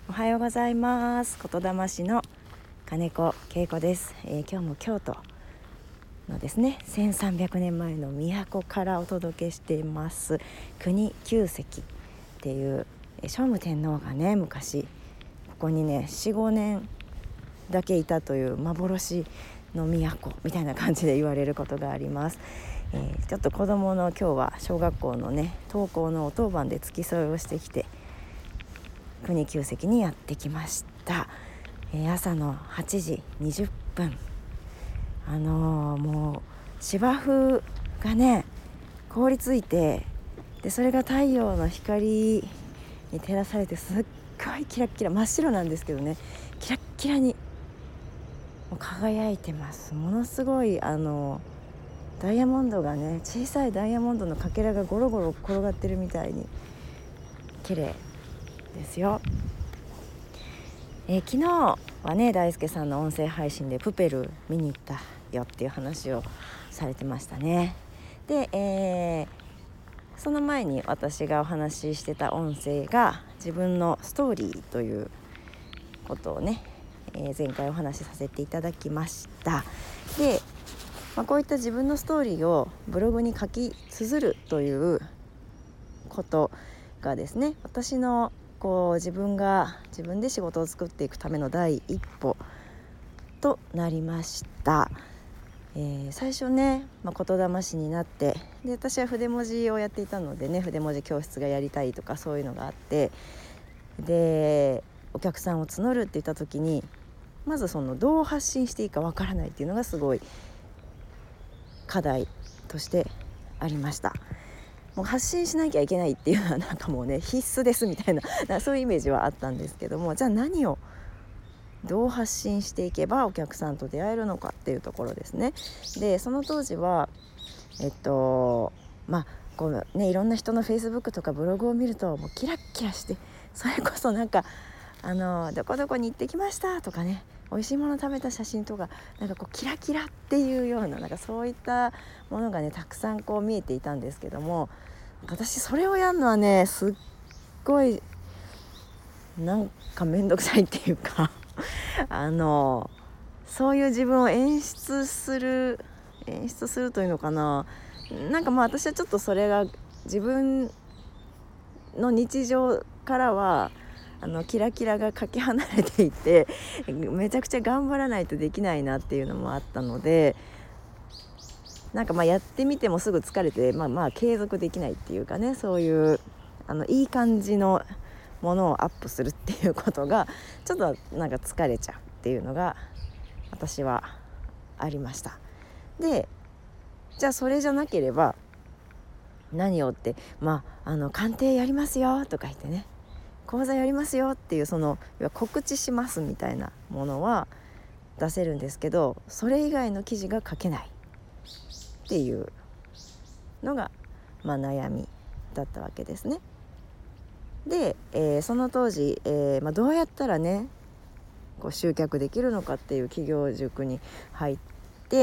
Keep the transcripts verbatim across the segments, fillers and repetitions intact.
おはようございます。言霊師の金子恵子です、えー、今日も京都のですねせんさんびゃくねんまえの都からお届けしています国旧跡っていう、えー、聖武天皇がね昔ここにね よん,ご 年だけいたという幻の都みたいな感じで言われることがあります。えー、ちょっと子どもの今日は小学校のね登校のお当番で付き添いをしてきて国旧跡にやってきました。えー、朝のはちじにじゅっぷん、あのー、もう芝生がね凍りついて、でそれが太陽の光に照らされてすっごいキラッキラ、真っ白なんですけどね、キラッキラにもう輝いてます。ものすごいあのダイヤモンドがね、小さいダイヤモンドのかけらがゴロゴロ転がってるみたいに綺麗ですよ。えー、昨日はね大輔さんの音声配信でプペル見に行ったよっていう話をされてましたね。で、えー、その前に私がお話ししてた音声が自分のストーリーということをね、えー、前回お話しさせていただきました。で、まあ、こういった自分のストーリーをブログに書き綴るということがですね、私のこう自分が自分で仕事を作っていくための第一歩となりました。えー、最初ね、まあ、言霊師になって、で私は筆文字をやっていたのでね、筆文字教室がやりたいとかそういうのがあって、でお客さんを募るって言った時にまずそのどう発信していいかわからないっていうのがすごい課題としてありました。もう発信しなきゃいけないっていうのはなんかもうね必須ですみたいな、なそういうイメージはあったんですけども、じゃあ何をどう発信していけばお客さんと出会えるのかっていうところですね。でその当時はえっとまあこうねいろんな人のフェイスブックとかブログを見るともうキラッキラして、それこそなんかあのどこどこに行ってきましたとかね、美味しいもの食べた写真とかなんかこうキラキラっていうような、なんかそういったものがねたくさんこう見えていたんですけども、私それをやるのはねすっごいなんかめんどくさいっていうかあのそういう自分を演出する演出するというのかな、なんかまあ私はちょっとそれが自分の日常からはあのキラキラがかけ離れていて、めちゃくちゃ頑張らないとできないなっていうのもあったので、なんかまあやってみてもすぐ疲れて、まあまあ継続できないっていうかね、そういうあのいい感じのものをアップするっていうことがちょっとなんか疲れちゃうっていうのが私はありました。でじゃあそれじゃなければ何をって、まああの鑑定やりますよとか言ってね、講座やりますよっていうその告知しますみたいなものは出せるんですけど、それ以外の記事が書けないっていうのが、まあ、悩みだったわけですね。で、えー、その当時、えーまあ、どうやったらねこう集客できるのかっていう企業塾に入って、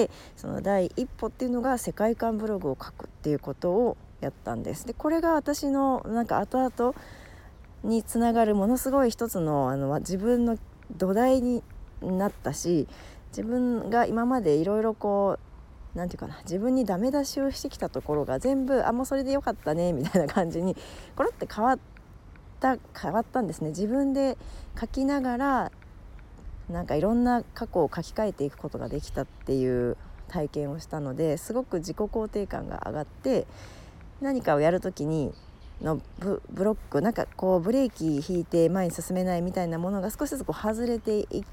その第一歩っていうのが世界観ブログを書くっていうことをやったんです。でこれが私のなんか後々につながるものすごい一つの、あの自分の土台になったし、自分が今までいろいろこうなんていうかな、自分にダメ出しをしてきたところが全部あもうそれでよかったねみたいな感じにコロって変わった変わったんですね。自分で書きながらなんかいろんな過去を書き換えていくことができたっていう体験をしたので、すごく自己肯定感が上がって、何かをやるときにの ブ, ブロックなんかこうブレーキ引いて前に進めないみたいなものが少しずつこう外れていって、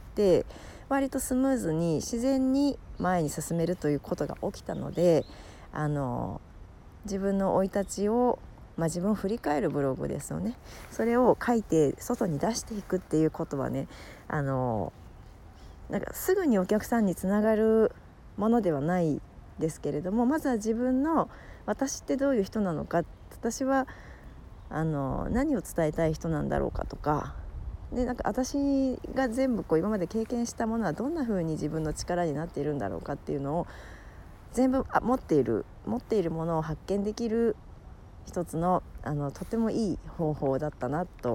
割とスムーズに自然に前に進めるということが起きたので、あの自分の生い立ちを、まあ、自分を振り返るブログですよね。それを書いて外に出していくっていうことはね、あのなんかすぐにお客さんにつながるものではないですけれども、まずは自分の私ってどういう人なのか、私はあの何を伝えたい人なんだろうかとかで、なんか私が全部こう今まで経験したものはどんな風に自分の力になっているんだろうかっていうのを全部あ持っている持っているものを発見できる一つの、あのとてもいい方法だったなと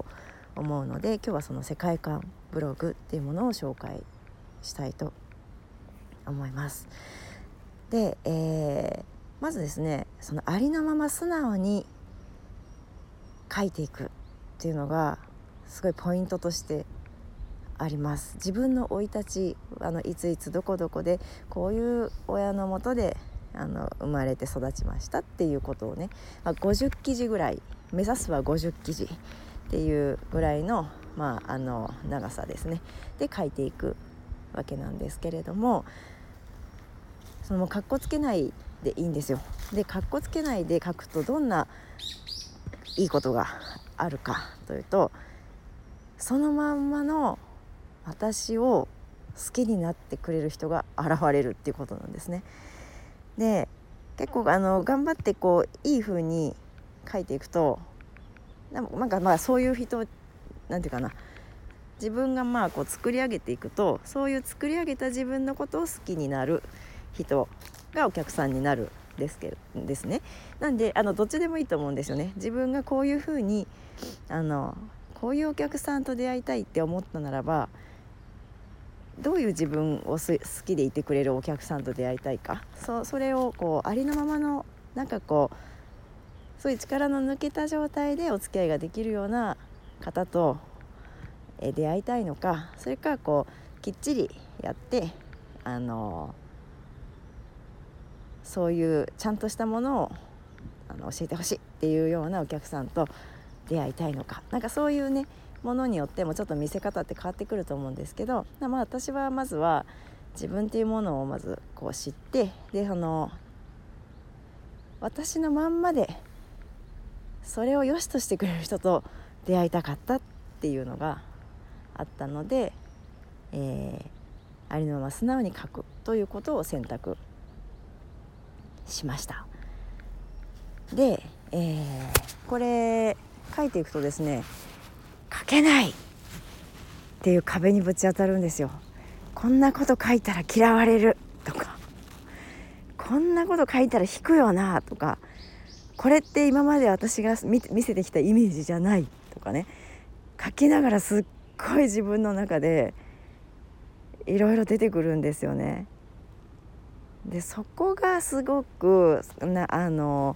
思うので、今日はその世界観ブログっていうものを紹介したいと思います。で、えー、まずですね、そのありのまま素直に書いていくっていうのがすごいポイントとしてあります。自分の生い立ち、あのいついつどこどこでこういう親のもとであの生まれて育ちましたっていうことをね、まあ、ごじゅっきじぐらい、目指すはごじゅっきじっていうぐらいの、まあ、あの長さですねで書いていくわけなんですけれども、そのカッコつけないでいいんですよ。でカッコつけないで書くとどんないいことがあるかというと、そのまんまの私を好きになってくれる人が現れるっていうことなんですね。で結構あの頑張ってこういい風に書いていくと、なんかまあそういう人、なんていうかな、自分がまあこう作り上げていくと、そういう作り上げた自分のことを好きになる人がお客さんになるですけどですね。なんであのどっちでもいいと思うんですよね。自分がこういう風にあのこういうお客さんと出会いたいって思ったならば、どういう自分を好きでいてくれるお客さんと出会いたいか、 そ, それをこうありのままの、なんかこうそういう力の抜けた状態でお付き合いができるような方と出会いたいのか、それからこうきっちりやってあのそういうちゃんとしたものをあの教えてほしいっていうようなお客さんと出会いたいのか、なんかそういうねものによってもちょっと見せ方って変わってくると思うんですけど、まあ、私はまずは自分っていうものをまずこう知って、であの私のまんまでそれを良しとしてくれる人と出会いたかったっていうのがあったので、えー、ありのまま素直に書くということを選択しました。で、えー、これ書いていくとですね、書けないっていう壁にぶち当たるんですよ。こんなこと書いたら嫌われるとか、こんなこと書いたら引くよなとか、これって今まで私が 見, 見せてきたイメージじゃないとかね、書きながらすっごい自分の中でいろいろ出てくるんですよね。でそこがすごくなあの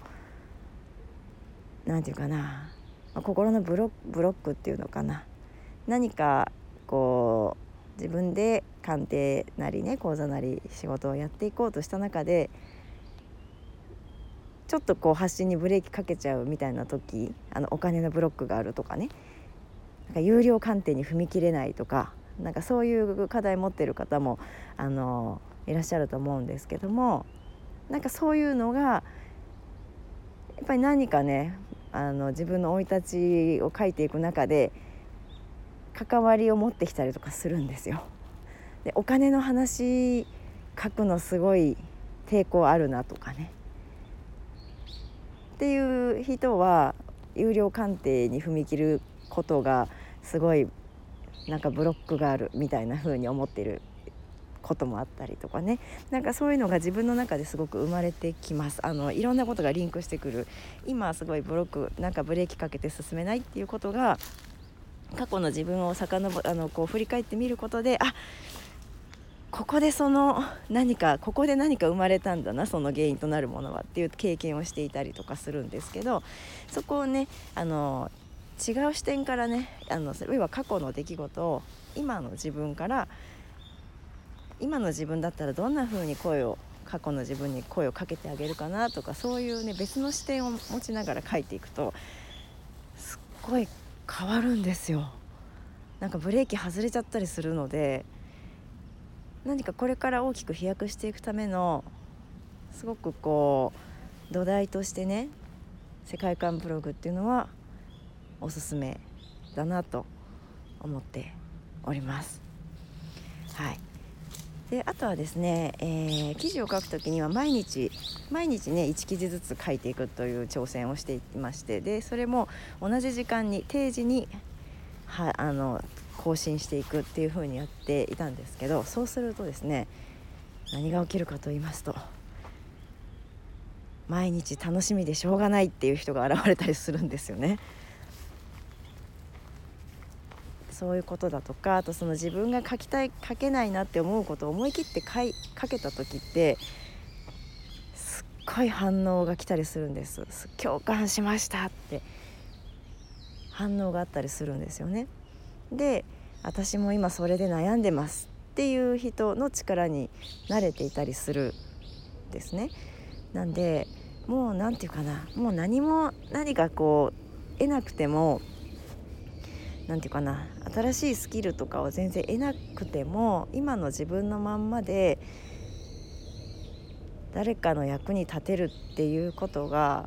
なんていうかな、心のブロブロックっていうのかな、何かこう自分で鑑定なりね講座なり仕事をやっていこうとした中で、ちょっとこう発信にブレーキかけちゃうみたいな時、あのお金のブロックがあるとかね、なんか有料鑑定に踏み切れないとか、なんかそういう課題持ってる方もあのいらっしゃると思うんですけども、なんかそういうのがやっぱり何かね、あの自分の生い立ちを書いていく中で関わりを持ってきたりとかするんですよ。でお金の話書くのすごい抵抗あるなとかねっていう人は、有料鑑定に踏み切ることがすごいなんかブロックがあるみたいな風に思っていることもあったりとかね、なんかそういうのが自分の中ですごく生まれてきます。あのいろんなことがリンクしてくる。今すごいブロック、なんかブレーキかけて進めないっていうことが、過去の自分を遡あのこう振り返ってみることで、あ、ここでその何かここで何か生まれたんだな、その原因となるものはっていう経験をしていたりとかするんですけど、そこをねあの違う視点からね、あの要は過去の出来事を今の自分から、今の自分だったらどんな風に声を過去の自分に声をかけてあげるかなとか、そういうね別の視点を持ちながら書いていくとすっごい変わるんですよ。なんかブレーキ外れちゃったりするので、何かこれから大きく飛躍していくためのすごくこう土台としてね、世界観ブログっていうのはおすすめだなと思っております。はい。であとはですね、えー、記事を書くときには毎日毎日ねいち記事ずつ書いていくという挑戦をしていまして、でそれも同じ時間に定時にはあの更新していくっていう風にやっていたんですけど、そうするとですね、何が起きるかと言いますと、毎日楽しみでしょうがないっていう人が現れたりするんですよね。 そういうことだとか、あとその自分が書きたい書けないなって思うことを思い切って書い書けた時ってすっごい反応が来たりするんです。共感しましたって反応があったりするんですよね。で、私も今それで悩んでますっていう人の力に慣れていたりするんですね。なんでもうなんていうかな、もう何も何かこう得なくても、なんていうかな、新しいスキルとかを全然得なくても、今の自分のまんまで誰かの役に立てるっていうことが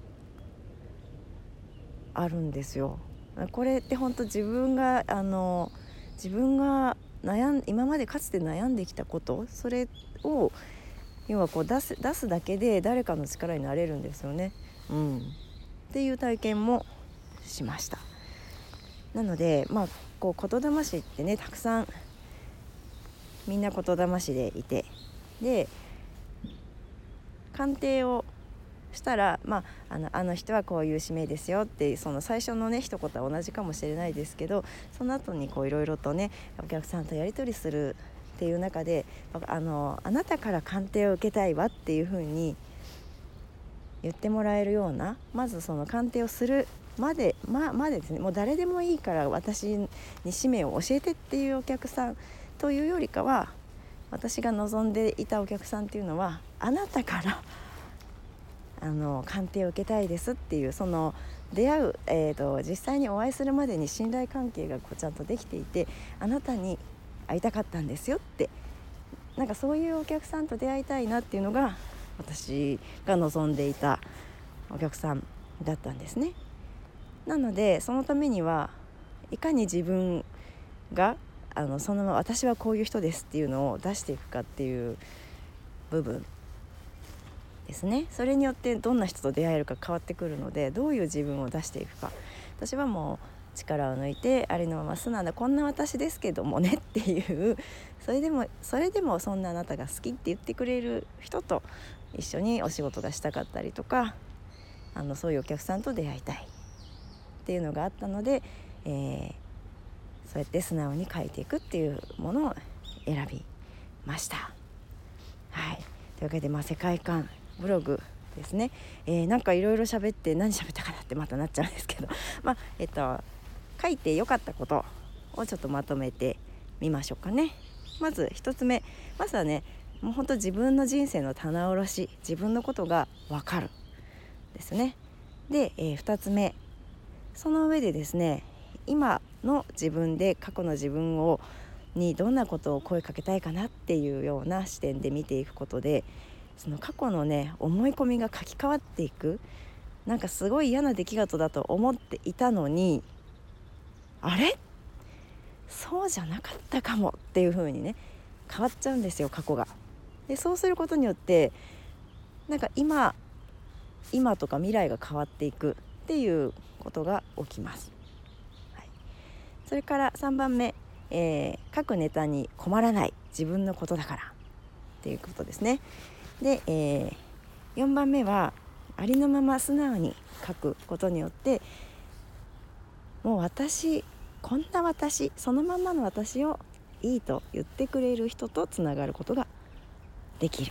あるんですよ。これって本当自分があの自分が悩ん今までかつて悩んできたこと、それを要はこう出す出すだけで誰かの力になれるんですよね、うん、っていう体験もしました。なのでまあこう言霊師ってね、たくさんみんな言霊師でいて、で鑑定をしたら、まあ、あのあの人はこういう使命ですよって、その最初のね一言は同じかもしれないですけど、その後にこういろいろとねお客さんとやり取りするっていう中で、あのあなたから鑑定を受けたいわっていうふうに言ってもらえるような、まずその鑑定をするまで、ま、までですね、もう誰でもいいから私に使命を教えてっていうお客さんというよりかは、私が望んでいたお客さんっていうのはあなたからあの鑑定を受けたいですっていう、その出会う、えーと、実際にお会いするまでに信頼関係がこうちゃんとできていて、あなたに会いたかったんですよって、なんかそういうお客さんと出会いたいなっていうのが私が望んでいたお客さんだったんですね。なのでそのためにはいかに自分があのそのまま私はこういう人ですっていうのを出していくかっていう部分ですね。それによってどんな人と出会えるか変わってくるので、どういう自分を出していくか、私はもう力を抜いてありのまま素直なこんな私ですけどもねっていう、それでもそれでもそんなあなたが好きって言ってくれる人と一緒にお仕事がしたかったりとか、あのそういうお客さんと出会いたいっていうのがあったので、えー、そうやって素直に書いていくっていうものを選びました。はい、というわけで、まあ、世界観ブログですね、えー、なんかいろいろ喋って何喋ったかなってまたなっちゃうんですけど、まあえっと書いてよかったことをちょっとまとめてみましょうかね。まず一つ目、まずはね、もう本当自分の人生の棚卸し、自分のことが分かるですね。で、えー、二つ目、その上でですね、今の自分で過去の自分をにどんなことを声かけたいかなっていうような視点で見ていくことで、その過去のね思い込みが書き換わっていく。なんかすごい嫌な出来事だと思っていたのに、あれそうじゃなかったかもっていう風にね変わっちゃうんですよ、過去が。でそうすることによってなんか今今とか未来が変わっていくっていうことが起きます、はい、それからさんばんめ、えー、書くネタに困らない自分のことだからっていうことですね。で、えー、よんばんめはありのまま素直に書くことによって、もう私こんな私そのままの私をいいと言ってくれる人とつながることができる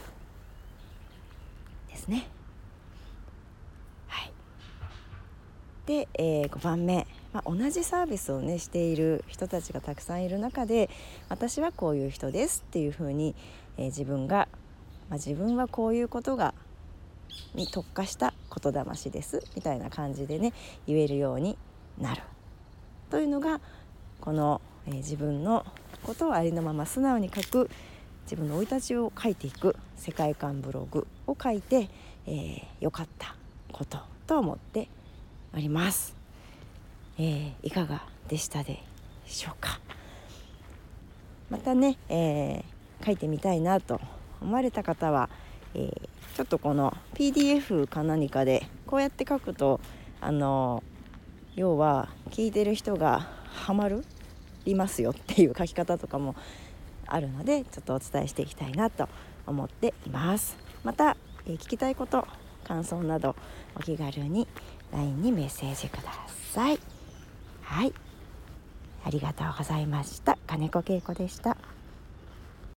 ですね。はい。で、えー、ごばんめ、まあ、同じサービスをねしている人たちがたくさんいる中で、私はこういう人ですっていうふうに、えー、自分が、まあ、自分はこういうことがに特化した言霊師ですみたいな感じでね言えるようになるというのが、この、えー、自分のことをありのまま素直に書く、自分の生い立ちを書いていく世界観ブログを書いて、えー、よかったことと思っております、えー、いかがでしたでしょうか。またね、えー、書いてみたいなと思われた方は、えー、ちょっとこの ピーディーエフ か何かでこうやって書くと、あの要は聞いてる人がハマるりますよっていう書き方とかもあるので、ちょっとお伝えしていきたいなと思っています。また、えー、聞きたいこと、感想などお気軽に ライン にメッセージください。はい、ありりがとうございました。金子恵子でした。